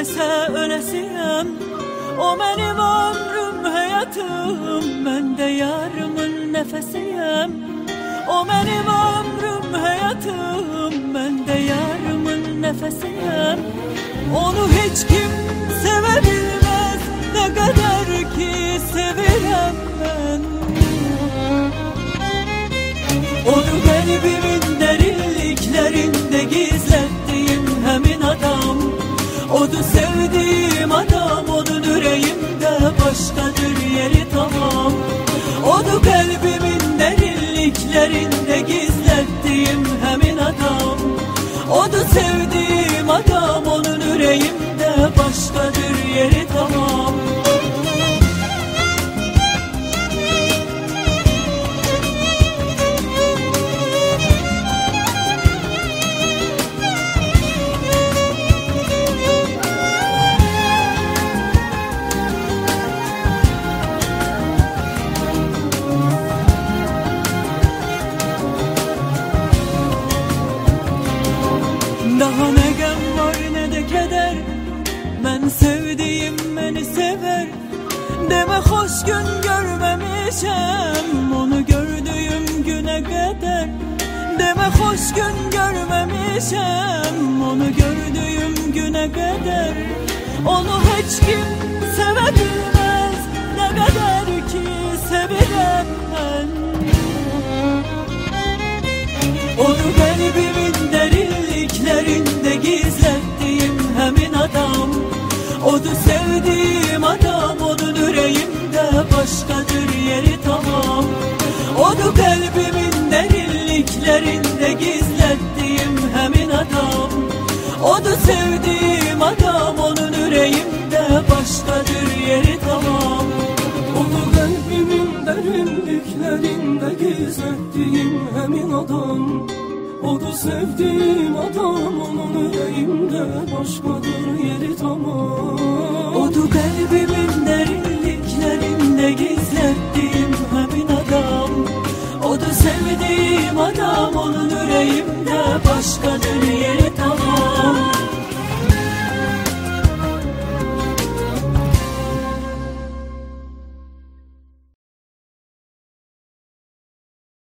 dese ölesiyem. O benim ömrüm, hayatım, ben de yarımın nefesiyem. O benim ömrüm, hayatım, ben de yarımın nefesiyem. Onu hiç kim sevebilmez, ne kadar ki sevirem ben. Onu kalbimin derinliklerinde gizlettiğim hemin adam. Odu sevdiğim adam, onun yüreğimde başkadır yeri tamam. Odu kalbimin derinliklerinde gizlettiğim hemin adam. Odu sevdiğim adam, onun yüreğimde başkadır yeri tamam. Daha ne gem var ne de keder, ben sevdiğim beni sever. Deme hoş gün görmemişem, onu gördüğüm güne kadar. Deme hoş gün görmemişem, onu gördüğüm güne kadar. Onu hiç kim sevebilmez, ne kadar ki sevirem ben. Onu kalbimin derinliklerinde gizlettiğim hemin adam. Odu sevdiğim adam, onun yüreğimde başkadır yeri tamam. Odu kalbimin derinliklerinde gizlettiğim hemin adam. Odu sevdiğim adam, onun yüreğimde başkadır yeri tamam. Onu kalbimin derinliklerinde gizlettiğim hemin adam. Odu sevdiğim adam, onun yüreğimde başkadır yeri